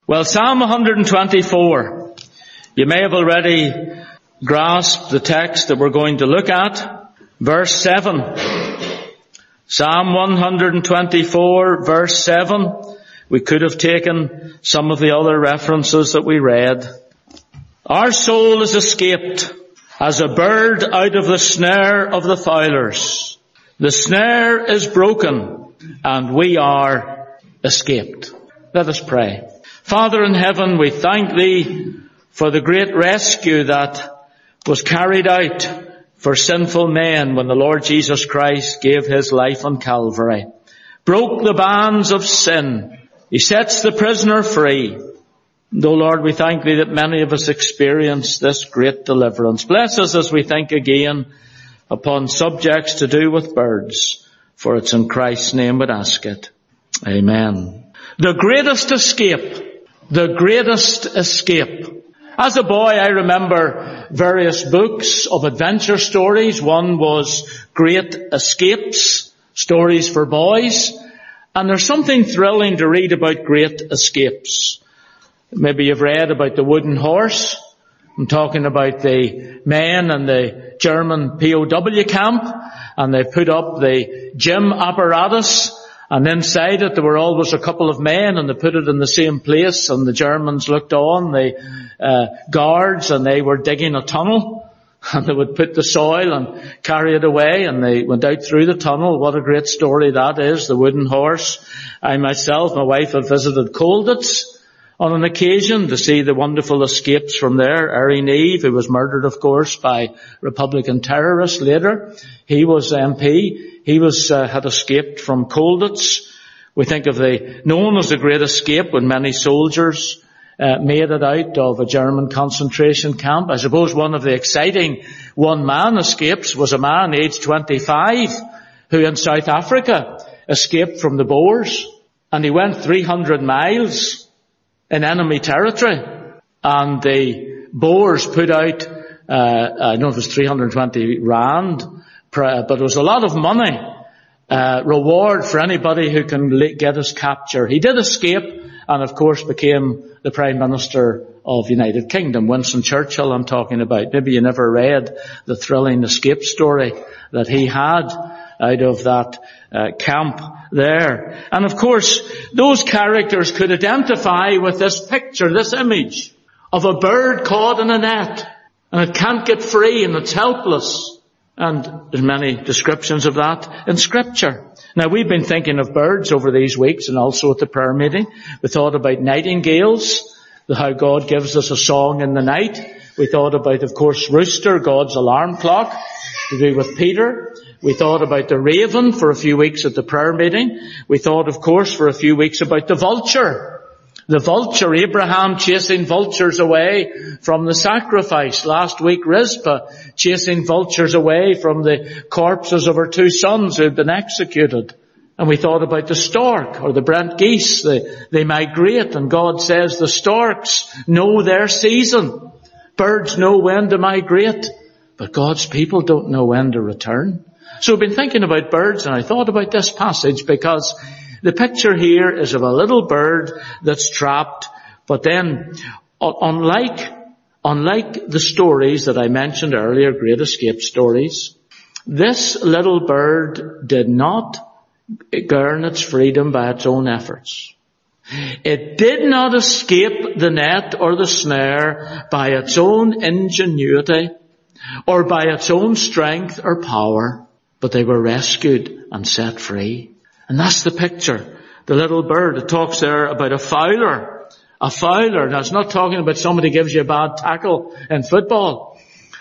Well, Psalm 124. You may have already grasped the text that we're going to look at. Verse 7. Psalm 124, verse 7. We could have taken some of the other references that we read. Our soul is escaped as a bird out of the snare of the fowlers. The snare is broken and we are escaped. Let us pray. Father in heaven, we thank Thee for the great rescue that was carried out for sinful men when the Lord Jesus Christ gave His life on Calvary. Broke the bands of sin. He sets the prisoner free. And, O Lord, we thank Thee that many of us experience this great deliverance. Bless us as we think again upon subjects to do with birds. For it's in Christ's name we ask it. Amen. The greatest escape. The greatest escape. As a boy, I remember various books of adventure stories. One was Great Escapes, stories for boys. And there's something thrilling to read about great escapes. Maybe you've read about the wooden horse. I'm talking about the men in the German POW camp. And they put up the gym apparatus. And inside it there were always a couple of men, and they put it in the same place, and the Germans looked on, the guards, and they were digging a tunnel, and they would put the soil and carry it away, and they went out through the tunnel. What a great story that is, the wooden horse. I myself, my wife, have visited Colditz on an occasion to see the wonderful escapes from there. Erin Eve, who was murdered, of course, by Republican terrorists later. He was MP. He had escaped from Colditz. We think of known as the Great Escape, when many soldiers made it out of a German concentration camp. I suppose one of the exciting one-man escapes was a man aged 25 who in South Africa escaped from the Boers. And he went 300 miles in enemy territory. And the Boers put out, I don't know if it was 320 rand, but it was a lot of money, reward for anybody who can get his capture. He did escape and of course became the Prime Minister of the United Kingdom. Winston Churchill I'm talking about. Maybe you never read the thrilling escape story that he had out of that camp there. And of course those characters could identify with this picture, this image of a bird caught in a net and it can't get free and it's helpless. And there's many descriptions of that in Scripture. Now, we've been thinking of birds over these weeks and also at the prayer meeting. We thought about nightingales, how God gives us a song in the night. We thought about, of course, rooster, God's alarm clock, to do with Peter. We thought about the raven for a few weeks at the prayer meeting. We thought, of course, for a few weeks about the vulture. The vulture, Abraham chasing vultures away from the sacrifice. Last week, Rizpah chasing vultures away from the corpses of her two sons who had been executed. And we thought about the stork or the Brent geese. They migrate, and God says the storks know their season. Birds know when to migrate, but God's people don't know when to return. So I've been thinking about birds, and I thought about this passage because the picture here is of a little bird that's trapped, but then, unlike the stories that I mentioned earlier, Great Escape stories, this little bird did not earn its freedom by its own efforts. It did not escape the net or the snare by its own ingenuity or by its own strength or power, but they were rescued and set free. And that's the picture. The little bird. It talks there about a fowler. A fowler. Now, it's not talking about somebody gives you a bad tackle in football.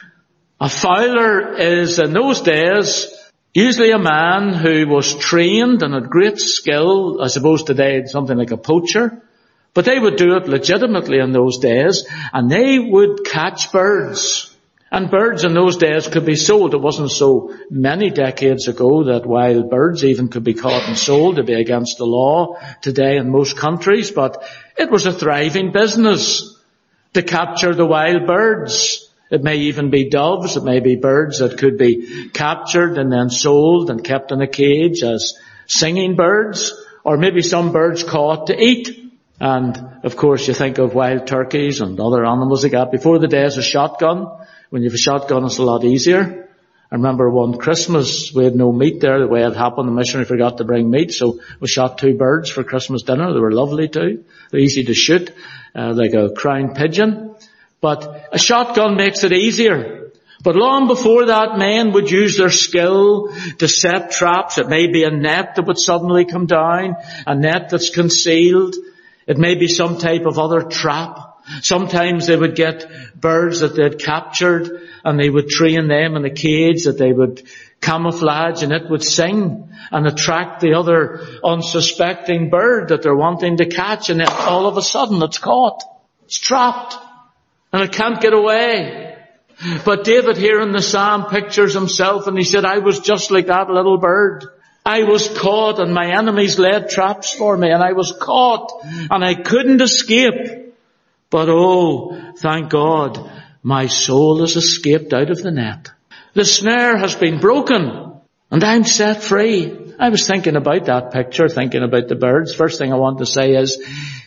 A fowler is, in those days, usually a man who was trained and had great skill. I suppose today it's something like a poacher. But they would do it legitimately in those days. And they would catch birds. And birds in those days could be sold. It wasn't so many decades ago that wild birds even could be caught and sold. To be against the law today in most countries. But it was a thriving business to capture the wild birds. It may even be doves. It may be birds that could be captured and then sold and kept in a cage as singing birds. Or maybe some birds caught to eat. And of course you think of wild turkeys and other animals like that. Before the days of shotgun, when you have a shotgun it's a lot easier. I remember one Christmas, we had no meat there. The way it happened, the missionary forgot to bring meat, so we shot 2 birds for Christmas dinner. They were lovely too. They're easy to shoot, like a crown pigeon. But a shotgun makes it easier. But long before that, men would use their skill to set traps. It may be a net that would suddenly come down, a net that's concealed. It may be some type of other trap. Sometimes they would get birds that they'd captured and they would train them in a cage that they would camouflage, and it would sing and attract the other unsuspecting bird that they're wanting to catch, and then all of a sudden it's caught. It's trapped and it can't get away. But David here in the Psalm pictures himself and he said, I was just like that little bird. I was caught and my enemies laid traps for me and I was caught and I couldn't escape. But oh, thank God, my soul has escaped out of the net. The snare has been broken and I'm set free. I was thinking about that picture, thinking about the birds. First thing I want to say is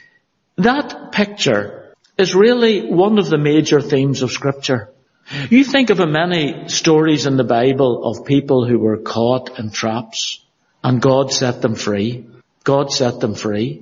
that picture is really one of the major themes of Scripture. You think of many stories in the Bible of people who were caught in traps and God set them free. God set them free.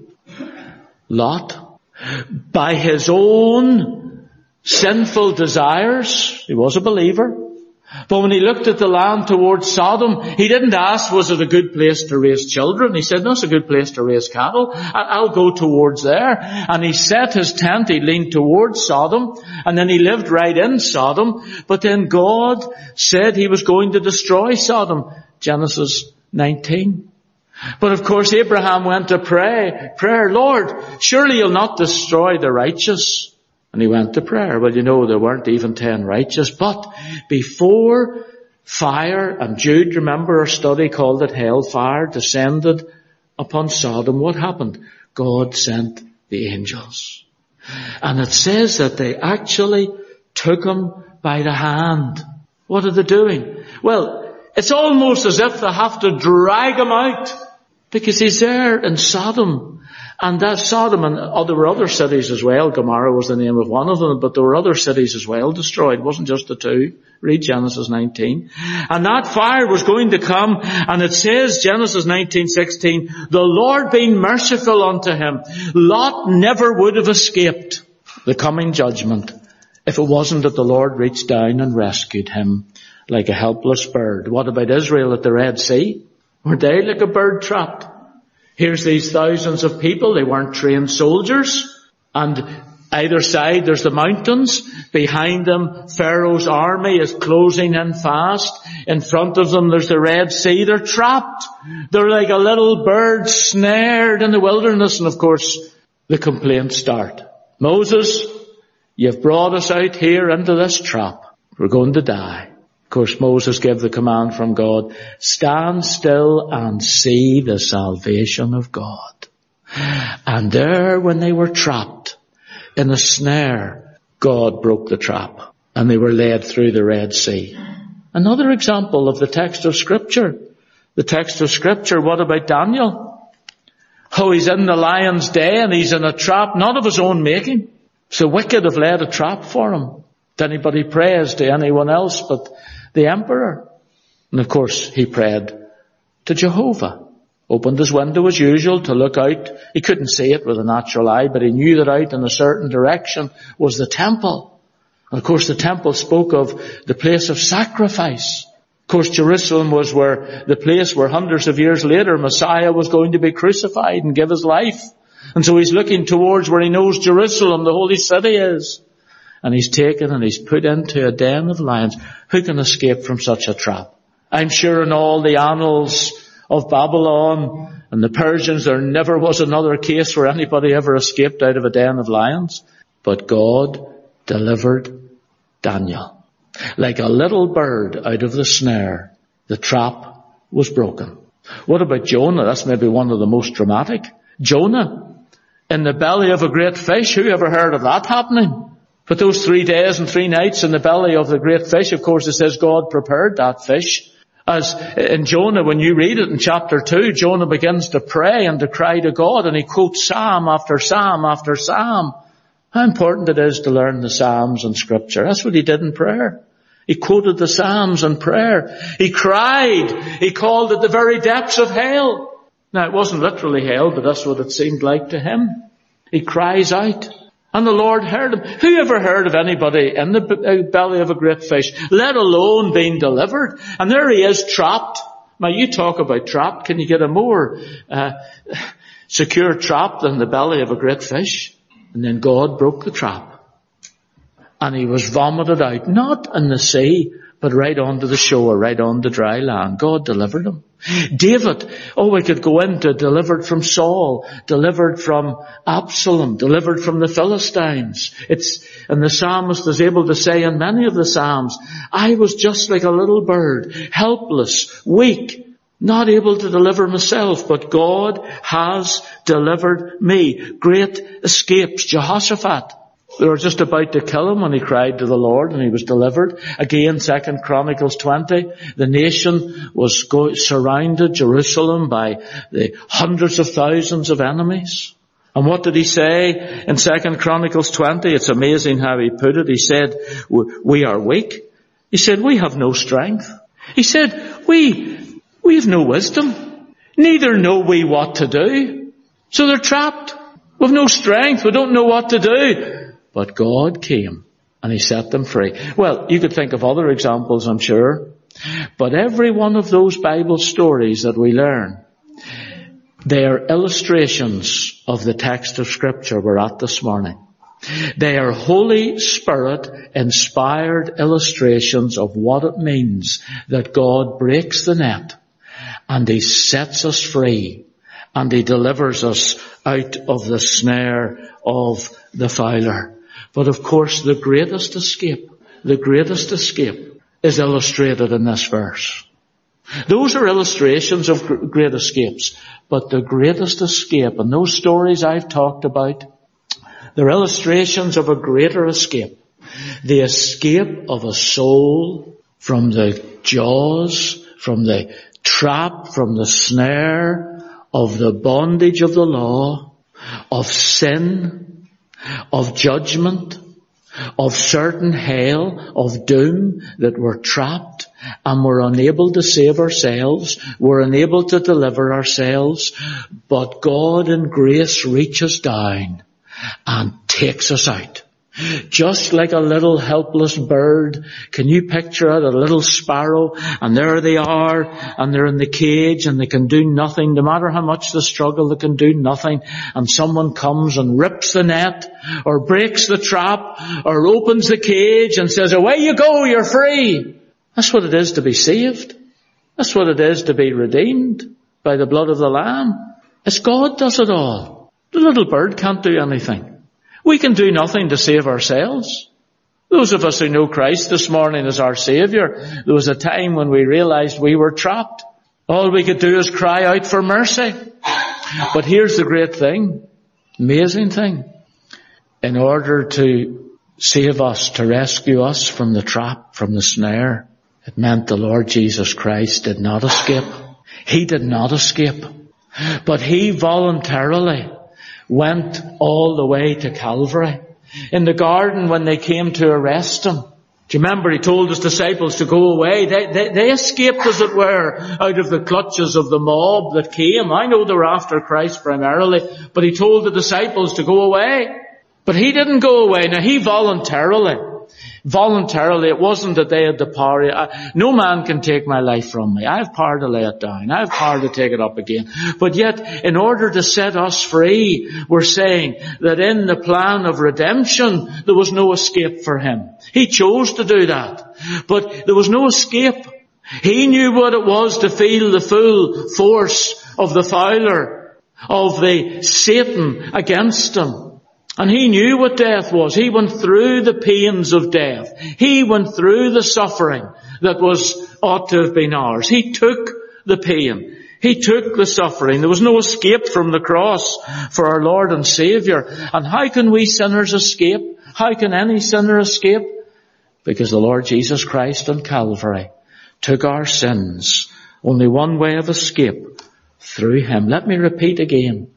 Lot, by his own sinful desires, he was a believer. But when he looked at the land towards Sodom, he didn't ask, was it a good place to raise children? He said, no, it's a good place to raise cattle. I'll go towards there. And he set his tent, he leaned towards Sodom, and then he lived right in Sodom. But then God said he was going to destroy Sodom. Genesis 19. But of course Abraham went to prayer, Lord, surely you'll not destroy the righteous. And he went to prayer. Well, you know, there weren't even 10 righteous. But before fire, and Jude, remember our study called it hellfire, descended upon Sodom, what happened? God sent the angels. And it says that they actually took him by the hand. What are they doing? Well, it's almost as if they have to drag him out, because he's there in Sodom. And that Sodom, and there were other cities as well. Gomorrah was the name of one of them, but there were other cities as well destroyed. It wasn't just the 2. Read Genesis 19. And that fire was going to come, and it says, Genesis 19:16, the Lord being merciful unto him, Lot never would have escaped the coming judgment if it wasn't that the Lord reached down and rescued him like a helpless bird. What about Israel at the Red Sea? Were they like a bird trapped? Here's these thousands of people. They weren't trained soldiers. And either side there's the mountains. Behind them Pharaoh's army is closing in fast. In front of them there's the Red Sea. They're trapped. They're like a little bird snared in the wilderness. And of course the complaints start. Moses, you've brought us out here into this trap. We're going to die. Of course, Moses gave the command from God, stand still and see the salvation of God. And there, when they were trapped in a snare, God broke the trap and they were led through the Red Sea. Another example of the text of Scripture. The text of Scripture, what about Daniel? Oh, he's in the lion's den and he's in a trap, not of his own making. So wicked have laid a trap for him. Did anybody praise to anyone else but the emperor? And of course he prayed to Jehovah. Opened his window as usual to look out. He couldn't see it with a natural eye, but he knew that out in a certain direction was the temple. And of course the temple spoke of the place of sacrifice. Of course Jerusalem was the place where hundreds of years later Messiah was going to be crucified and give his life. And so he's looking towards where he knows Jerusalem, the holy city, is. And he's taken and he's put into a den of lions. Who can escape from such a trap? I'm sure in all the annals of Babylon and the Persians there never was another case where anybody ever escaped out of a den of lions. But God delivered Daniel. Like a little bird out of the snare, the trap was broken. What about Jonah? That's maybe one of the most dramatic. Jonah, in the belly of a great fish. Who ever heard of that happening? But those 3 days and 3 nights in the belly of the great fish, of course it says God prepared that fish. As in Jonah, when you read it in chapter 2, Jonah begins to pray and to cry to God, and he quotes psalm after psalm after psalm. How important it is to learn the Psalms in Scripture. That's what he did in prayer. He quoted the Psalms in prayer. He cried. He called at the very depths of hell. Now, it wasn't literally hell, but that's what it seemed like to him. He cries out, and the Lord heard him. Who ever heard of anybody in the belly of a great fish, let alone being delivered? And there he is, trapped. Now, you talk about trapped. Can you get a more secure trap than the belly of a great fish? And then God broke the trap. And he was vomited out, not in the sea, but right onto the shore, right on the dry land. God delivered him. David, we could go into delivered from Saul, delivered from Absalom, delivered from the Philistines. And the psalmist is able to say in many of the psalms, I was just like a little bird, helpless, weak, not able to deliver myself, but God has delivered me. Great escapes. Jehoshaphat, they were just about to kill him when he cried to the Lord, and he was delivered. Again, 2 Chronicles 20, the nation was surrounded, Jerusalem, by the hundreds of thousands of enemies. And what did he say in 2 Chronicles 20? It's amazing how he put it. He said, we are weak. He said, we have no strength. He said, we have no wisdom. Neither know we what to do. So they're trapped. We've no strength. We don't know what to do. But God came and he set them free. Well, you could think of other examples, I'm sure. But every one of those Bible stories that we learn, they are illustrations of the text of Scripture we're at this morning. They are Holy Spirit inspired illustrations of what it means that God breaks the net and he sets us free and he delivers us out of the snare of the fowler. But of course, the greatest escape is illustrated in this verse. Those are illustrations of great escapes. But the greatest escape, and those stories I've talked about, they're illustrations of a greater escape. The escape of a soul from the jaws, from the trap, from the snare, of the bondage of the law, of sin, of judgment, of certain hell, of doom, that we're trapped and we're unable to save ourselves, we're unable to deliver ourselves, but God in grace reaches down and takes us out. Just like a little helpless bird. Can you picture it? A little sparrow, and there they are, and they're in the cage, and they can do nothing. No matter how much they struggle, they can do nothing. And someone comes and rips the net, or breaks the trap, or opens the cage and says, away you go, you're free. That's what it is to be saved. That's what it is to be redeemed by the blood of the Lamb. It's God does it all. The little bird can't do anything. We can do nothing to save ourselves. Those of us who know Christ this morning as our Saviour, there was a time when we realized we were trapped. All we could do is cry out for mercy. But here's the great thing, amazing thing. In order to save us, to rescue us from the trap, from the snare, it meant the Lord Jesus Christ did not escape. He did not escape. But he voluntarily went all the way to Calvary. In the garden when they came to arrest him, do you remember he told his disciples to go away? They escaped, as it were, out of the clutches of the mob that came. I know they were after Christ primarily, but he told the disciples to go away. But he didn't go away. Now he voluntarily, it wasn't that they had the power. No man can take my life from me. I have power to lay it down. I have power to take it up again. But yet, in order to set us free, we're saying that in the plan of redemption, there was no escape for him. He chose to do that. But there was no escape. He knew what it was to feel the full force of the fowler, of the Satan against him. And he knew what death was. He went through the pains of death. He went through the suffering that ought to have been ours. He took the pain. He took the suffering. There was no escape from the cross for our Lord and Saviour. And how can we sinners escape? How can any sinner escape? Because the Lord Jesus Christ on Calvary took our sins. Only one way of escape, through him. Let me repeat again.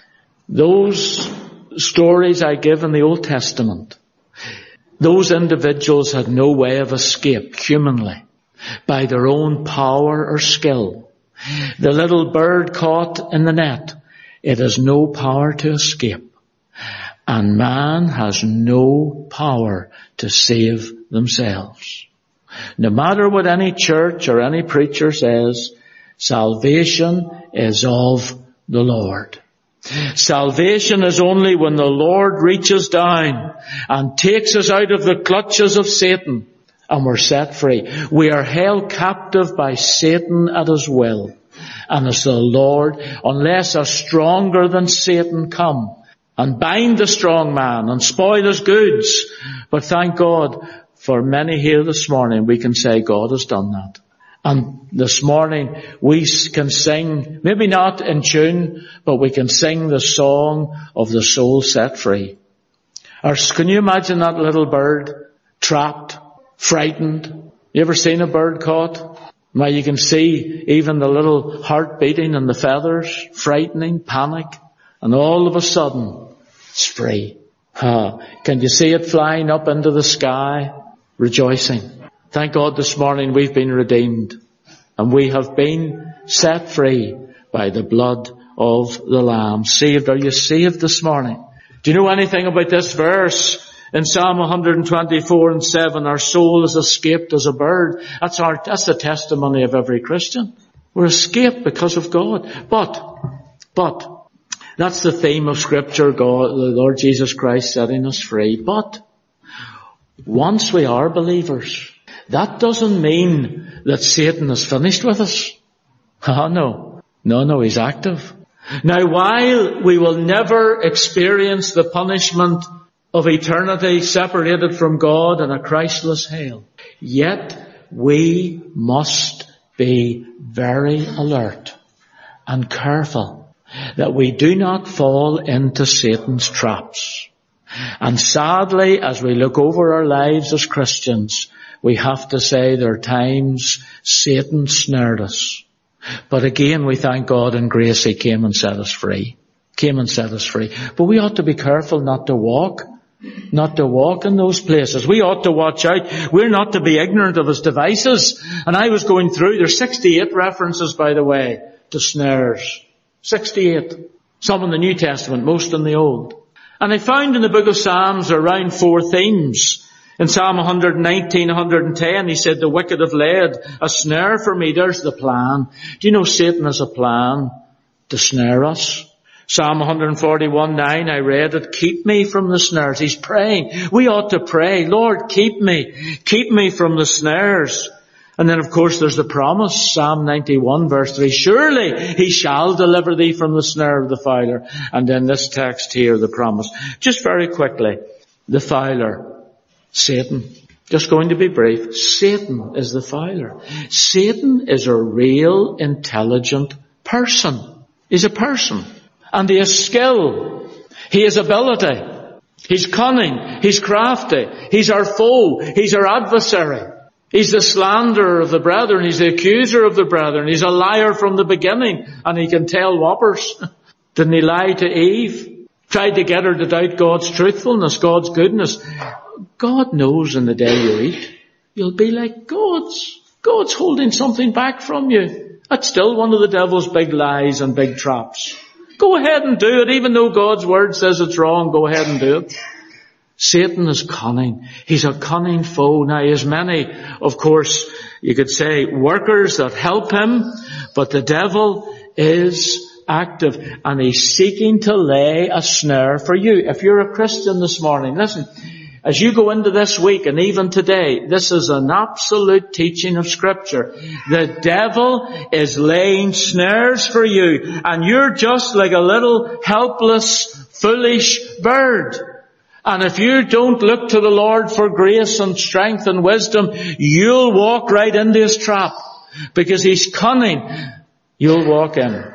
Those stories I give in the Old Testament, those individuals had no way of escape humanly by their own power or skill. The little bird caught in the net, it has no power to escape. And man has no power to save themselves. No matter what any church or any preacher says, salvation is of the Lord. Salvation is only when the Lord reaches down and takes us out of the clutches of Satan and we're set free. We are held captive by Satan at his will. And it's the Lord, unless a stronger than Satan come and bind the strong man and spoil his goods. But thank God for many here this morning, we can say God has done that. And this morning we can sing, maybe not in tune, but we can sing the song of the soul set free. Or can you imagine that little bird trapped, frightened? You ever seen a bird caught? Now you can see even the little heart beating and the feathers, frightening, panic, and all of a sudden it's free. Can you see it flying up into the sky, rejoicing? Thank God this morning we've been redeemed and we have been set free by the blood of the Lamb. Saved. Are you saved this morning? Do you know anything about this verse? In Psalm 124:7, our soul has escaped as a bird. That's the testimony of every Christian. We're escaped because of God. But, that's the theme of Scripture, God, the Lord Jesus Christ setting us free. But, once we are believers, that doesn't mean that Satan is finished with us. No, he's active. Now, while we will never experience the punishment of eternity separated from God in a Christless hell, yet we must be very alert and careful that we do not fall into Satan's traps. And sadly, as we look over our lives as Christians, we have to say there are times Satan snared us. But again, we thank God in grace he came and set us free. But we ought to be careful not to walk in those places. We ought to watch out. We're not to be ignorant of his devices. And I was going through, there's 68 references, by the way, to snares. 68. Some in the New Testament, most in the Old. And I found in the book of Psalms around 4 themes. In Psalm 119, 110, he said, the wicked have laid a snare for me. There's the plan. Do you know Satan has a plan to snare us? Psalm 141:9, I read it, keep me from the snares. He's praying. We ought to pray, Lord, keep me from the snares. And then of course there's the promise, Psalm 91 verse 3, surely he shall deliver thee from the snare of the fowler. And then this text here, the promise. Just very quickly, the fowler, Satan. Just going to be brief. Satan is the fowler. Satan is a real intelligent person. He's a person. And he has skill. He has ability. He's cunning. He's crafty. He's our foe. He's our adversary. He's the slanderer of the brethren. He's the accuser of the brethren. He's a liar from the beginning. And he can tell whoppers. Didn't he lie to Eve? Tried to get her to doubt God's truthfulness, God's goodness. God knows in the day you eat, you'll be like God's holding something back from you. That's still one of the devil's big lies and big traps. Go ahead and do it. Even though God's word says it's wrong, go ahead and do it. Satan is cunning. He's a cunning foe. Now, he has many, of course, you could say, workers that help him, but the devil is active and he's seeking to lay a snare for you. If you're a Christian this morning, listen, as you go into this week and even today, this is an absolute teaching of Scripture. The devil is laying snares for you and you're just like a little helpless, foolish bird. And if you don't look to the Lord for grace and strength and wisdom, you'll walk right into his trap because he's cunning. You'll walk in.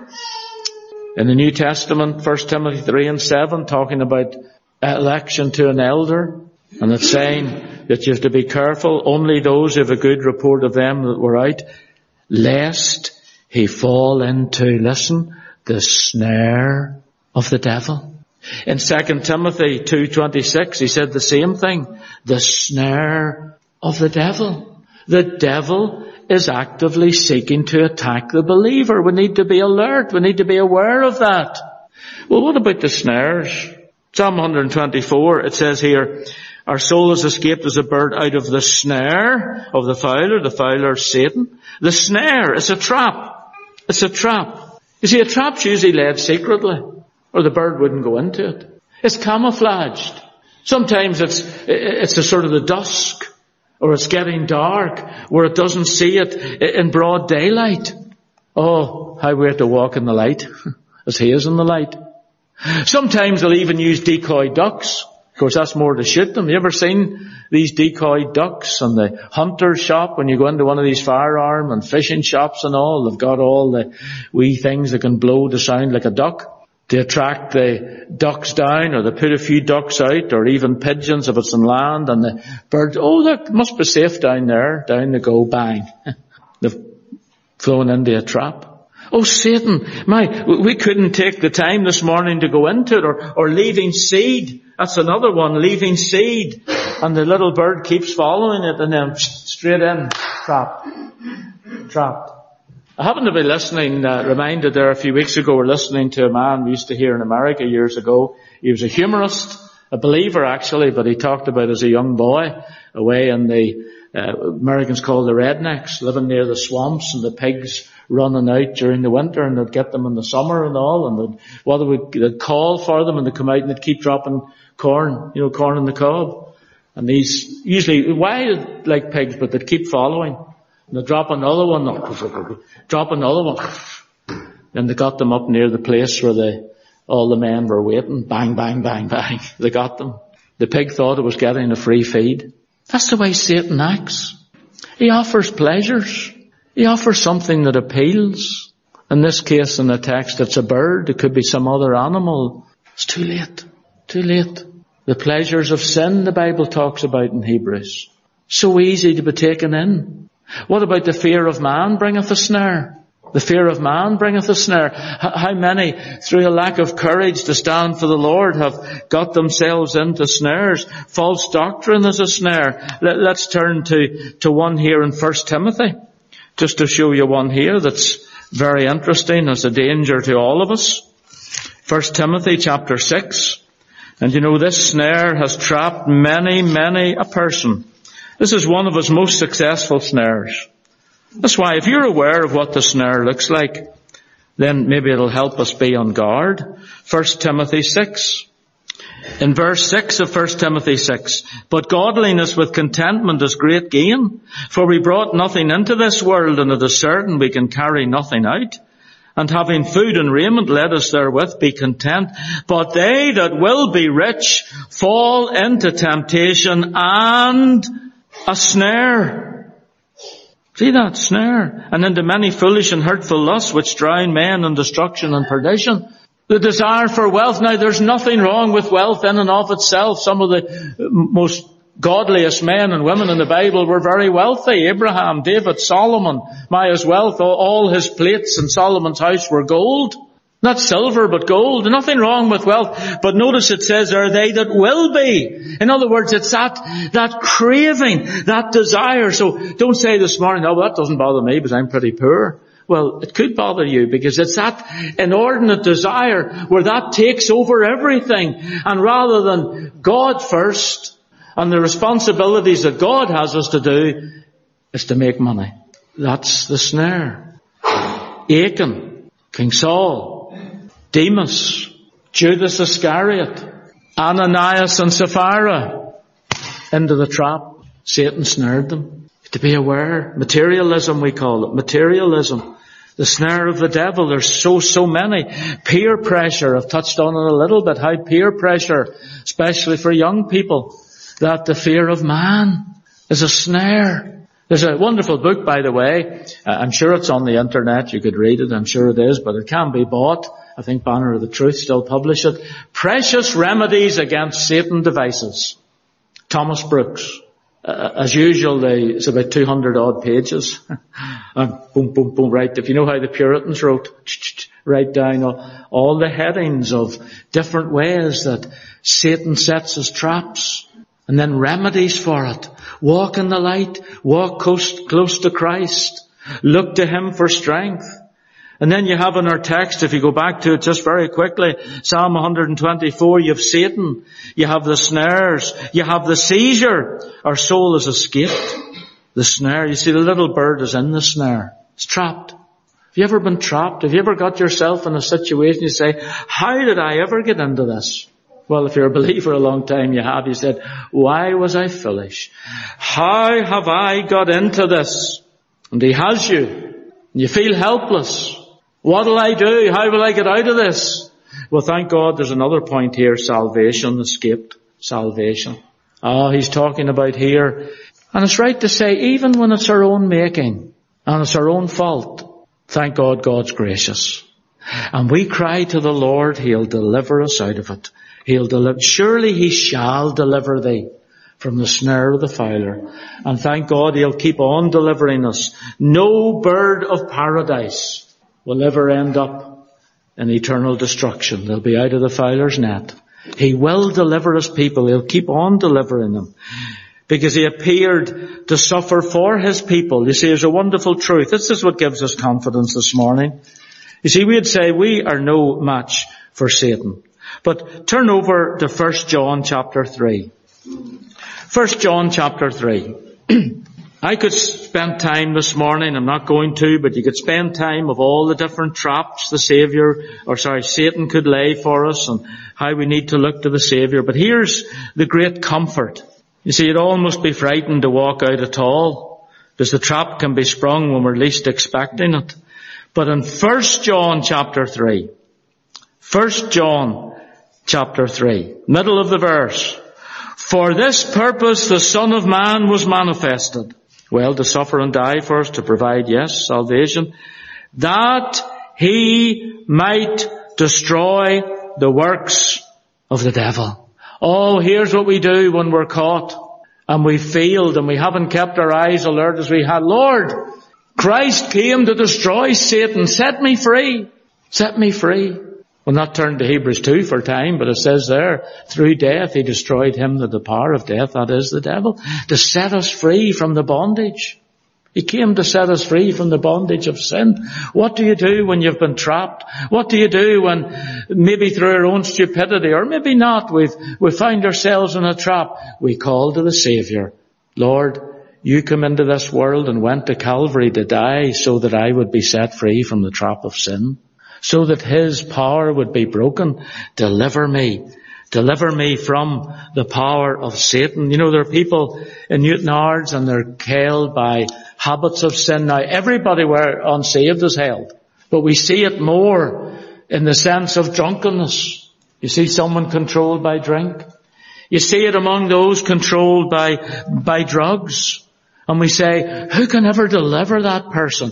In the New Testament, 1 Timothy 3:7, talking about election to an elder, and it's saying, that you have to be careful, only those who have a good report of them that were out, lest he fall into, listen, the snare of the devil. In 2 Timothy 2:26, he said the same thing. The snare of the devil. The devil is actively seeking to attack the believer. We need to be alert. We need to be aware of that. Well, what about the snares? Psalm 124, it says here, our soul has escaped as a bird out of the snare of the fowler Satan. The snare is a trap. It's a trap. You see, a trap's usually laid secretly, or the bird wouldn't go into it. It's camouflaged. Sometimes it's a sort of the dusk, or it's getting dark, where it doesn't see it in broad daylight. Oh, how we have to walk in the light, as he is in the light. Sometimes they'll even use decoy ducks. Of course, that's more to shoot them. You ever seen these decoy ducks in the hunter's shop when you go into one of these firearm and fishing shops and all? They've got all the wee things that can blow to sound like a duck to attract the ducks down, or they put a few ducks out, or even pigeons if it's on land, and the birds, oh, that must be safe down there. Down they go, bang. They've flown into a trap. Oh, Satan, we couldn't take the time this morning to go into it, or leaving seed. That's another one, leaving seed. And the little bird keeps following it, and then straight in, trapped. I happened to be listening, reminded there a few weeks ago, we're listening to a man we used to hear in America years ago. He was a humorist, a believer actually, but he talked about as a young boy away in the, Americans call the rednecks, living near the swamps and the pigs running out during the winter, and they'd get them in the summer and all, and they'd call for them and they'd come out and they'd keep dropping corn, corn in the cob. And these, usually wild like pigs, but they'd keep following. And they'd drop another one. Then they got them up near the place where all the men were waiting. Bang, bang, bang, bang. They got them. The pig thought it was getting a free feed. That's the way Satan acts. He offers pleasures. He offers something that appeals. In this case, in the text, it's a bird. It could be some other animal. It's too late. Too late. The pleasures of sin, the Bible talks about in Hebrews. So easy to be taken in. What about the fear of man bringeth a snare? The fear of man bringeth a snare. How many, through a lack of courage to stand for the Lord, have got themselves into snares? False doctrine is a snare. Let's turn to one here in 1 Timothy. Just to show you one here that's very interesting, as a danger to all of us. 1 Timothy chapter 6. And this snare has trapped many a person. This is one of his most successful snares. That's why if you're aware of what the snare looks like, then maybe it'll help us be on guard. 1 Timothy 6. In verse 6 of 1 Timothy 6, but godliness with contentment is great gain, for we brought nothing into this world, and it is certain we can carry nothing out. And having food and raiment, let us therewith be content. But they that will be rich fall into temptation and a snare. See that? Snare. And into many foolish and hurtful lusts, which drown men in destruction and perdition. The desire for wealth. Now, there's nothing wrong with wealth in and of itself. Some of the most godliest men and women in the Bible were very wealthy. Abraham, David, Solomon. By his wealth, all his plates in Solomon's house were gold. Not silver, but gold. Nothing wrong with wealth. But notice it says, are they that will be. In other words, it's that craving, that desire. So don't say this morning, oh, that doesn't bother me because I'm pretty poor. Well, it could bother you because it's that inordinate desire where that takes over everything. And rather than God first and the responsibilities that God has us to do is to make money. That's the snare. Achan, King Saul, Demas, Judas Iscariot, Ananias and Sapphira into the trap. Satan snared them. To be aware. Materialism, we call it. Materialism. The snare of the devil. There's so many. Peer pressure. I've touched on it a little bit. How peer pressure, especially for young people, that the fear of man is a snare. There's a wonderful book, by the way. I'm sure it's on the internet. You could read it. I'm sure it is, but it can be bought. I think Banner of the Truth still publish it. Precious Remedies Against Satan Devices. Thomas Brooks. As usual, it's about 200 odd pages. And boom, boom, boom, right. If you know how the Puritans wrote, write down all the headings of different ways that Satan sets his traps, and then remedies for it. Walk in the light, walk close to Christ, look to Him for strength. And then you have in our text, if you go back to it just very quickly, Psalm 124, you have Satan, you have the snares, you have the seizure. Our soul has escaped the snare. You see, the little bird is in the snare. It's trapped. Have you ever been trapped? Have you ever got yourself in a situation you say, how did I ever get into this? Well, if you're a believer a long time, you have. You said, why was I foolish? How have I got into this? And He has you. And you feel helpless. What'll I do? How will I get out of this? Well, thank God there's another point here. Salvation, escaped salvation. He's talking about here. And it's right to say, even when it's our own making, and it's our own fault, thank God God's gracious. And we cry to the Lord, He'll deliver us out of it. Surely He shall deliver thee from the snare of the fowler. And thank God He'll keep on delivering us. No bird of paradise will ever end up in eternal destruction. They'll be out of the fowler's net. He will deliver His people. He'll keep on delivering them. Because He appeared to suffer for His people. You see, there's a wonderful truth. This is what gives us confidence this morning. You see, we'd say we are no match for Satan. But turn over to 1 John chapter 3. 1 John chapter 3. I could spend time this morning, I'm not going to, but you could spend time of all the different traps Satan could lay for us and how we need to look to the Saviour. But here's the great comfort. You see, you'd almost be frightened to walk out at all, because the trap can be sprung when we're least expecting it. But in 1 John chapter 3, 1 John chapter 3, middle of the verse, for this purpose the Son of Man was manifested. Well, to suffer and die for us, to provide, yes, salvation, that He might destroy the works of the devil. Oh, here's what we do when we're caught and we failed and we haven't kept our eyes alert as we had. Lord, Christ came to destroy Satan. Set me free. Set me free. We'll not turn to Hebrews 2 for time, but it says there, through death He destroyed him that the power of death, that is the devil, to set us free from the bondage. He came to set us free from the bondage of sin. What do you do when you've been trapped? What do you do when maybe through our own stupidity, or maybe not, we find ourselves in a trap? We call to the Saviour. Lord, You come into this world and went to Calvary to die so that I would be set free from the trap of sin, so that His power would be broken. Deliver me. Deliver me from the power of Satan. You know, there are people in Newtownards and they're held by habits of sin. Now, everybody where unsaved is held, but we see it more in the sense of drunkenness. You see someone controlled by drink. You see it among those controlled by drugs. And we say, who can ever deliver that person?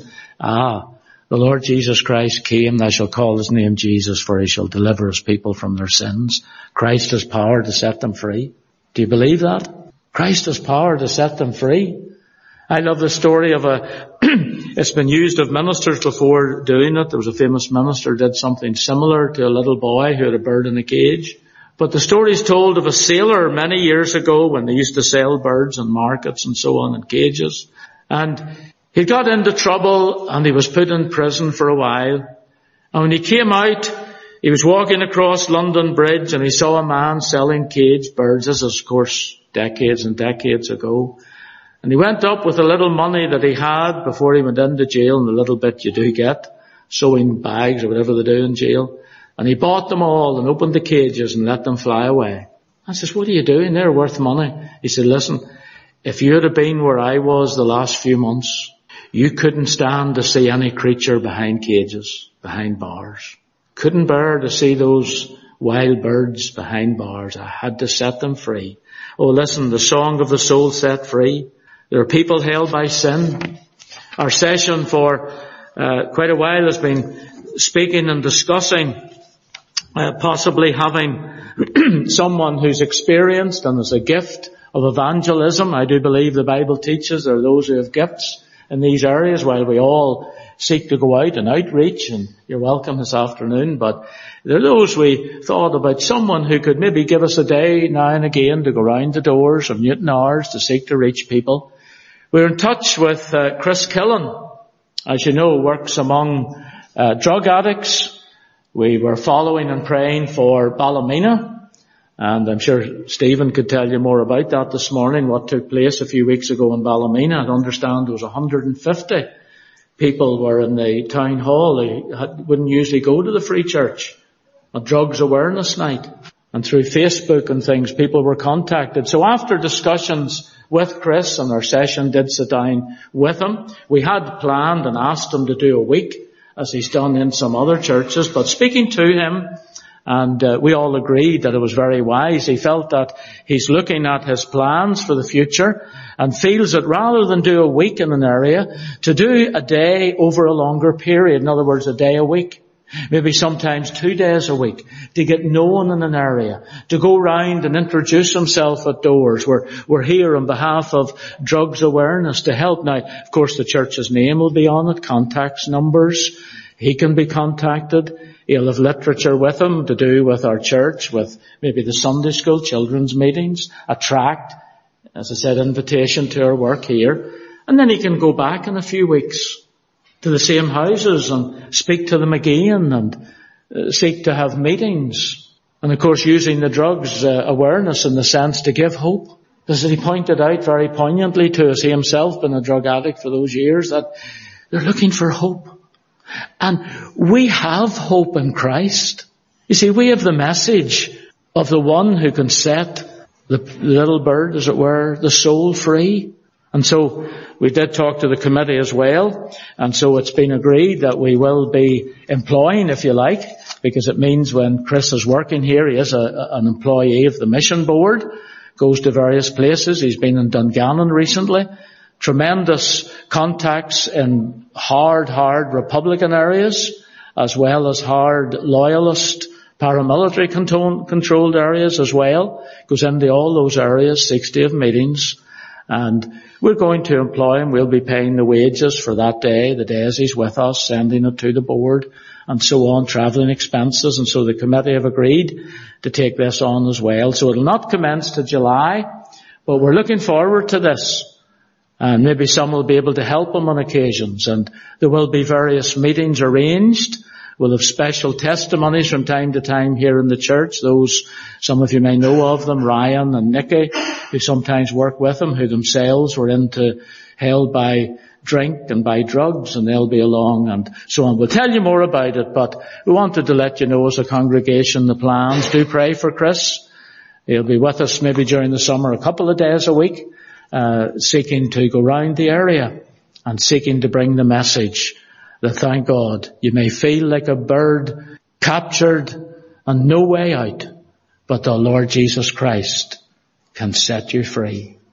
The Lord Jesus Christ came, thou shalt call His name Jesus, for He shall deliver His people from their sins. Christ has power to set them free. Do you believe that? Christ has power to set them free. I love the story of it's been used of ministers before doing it. There was a famous minister who did something similar to a little boy who had a bird in a cage. But the story is told of a sailor many years ago when they used to sell birds in markets and so on in cages. And he got into trouble and he was put in prison for a while. And when he came out, he was walking across London Bridge and he saw a man selling caged birds. This is, of course, decades and decades ago. And he went up with the little money that he had before he went into jail, and the little bit you do get, sewing bags or whatever they do in jail. And he bought them all and opened the cages and let them fly away. I says, what are you doing? They're worth money. He said, listen, if you had been where I was the last few months, you couldn't stand to see any creature behind cages, behind bars. Couldn't bear to see those wild birds behind bars. I had to set them free. Oh, listen, the song of the soul set free. There are people held by sin. Our session for quite a while has been speaking and discussing possibly having someone who's experienced and has a gift of evangelism. I do believe the Bible teaches there are those who have gifts in these areas, while we all seek to go out and outreach, and you're welcome this afternoon. But there are those we thought about, someone who could maybe give us a day now and again to go round the doors of Newton Hours to seek to reach people. We're in touch with Chris Killen, as you know, works among drug addicts. We were following and praying for Ballymena, and I'm sure Stephen could tell you more about that this morning, what took place a few weeks ago in Ballymena. I understand there was 150 people were in the town hall. They wouldn't usually go to the Free Church. A drugs awareness night. And through Facebook and things, people were contacted. So after discussions with Chris, and our session did sit down with him, we had planned and asked him to do a week, as he's done in some other churches. But speaking to him, and we all agreed that it was very wise. He felt that he's looking at his plans for the future and feels that rather than do a week in an area, to do a day over a longer period, in other words, a day a week, maybe sometimes 2 days a week, to get known in an area, to go round and introduce himself at doors. We're here on behalf of drugs awareness to help. Now, of course, the church's name will be on it, contacts, numbers. He can be contacted. He'll have literature with him to do with our church, with maybe the Sunday school, children's meetings, a tract, as I said, invitation to our work here. And then he can go back in a few weeks to the same houses and speak to them again and seek to have meetings. And of course, using the drugs awareness in the sense to give hope. As he pointed out very poignantly to us, he himself been a drug addict for those years, that they're looking for hope. And we have hope in Christ. You see, we have the message of the one who can set the little bird, as it were, the soul free. And so we did talk to the committee as well. And so it's been agreed that we will be employing, if you like, because it means when Chris is working here, he is an employee of the mission board, goes to various places. He's been in Dungannon recently. Tremendous contacts in hard Republican areas, as well as hard loyalist, paramilitary controlled areas as well. Goes into all those areas, 60 of meetings. And we're going to employ him. We'll be paying the wages for that day, the days he's with us, sending it to the board, and so on, travelling expenses. And so the committee have agreed to take this on as well. So it'll not commence to July, but we're looking forward to this. And maybe some will be able to help him on occasions. And there will be various meetings arranged. We'll have special testimonies from time to time here in the church. Those, some of you may know of them, Ryan and Nicky, who sometimes work with him, who themselves were held by drink and by drugs, and they'll be along and so on. We'll tell you more about it, but we wanted to let you know as a congregation the plans. Do pray for Chris. He'll be with us maybe during the summer a couple of days a week. Seeking to go round the area and seeking to bring the message that, thank God, you may feel like a bird captured and no way out, but the Lord Jesus Christ can set you free.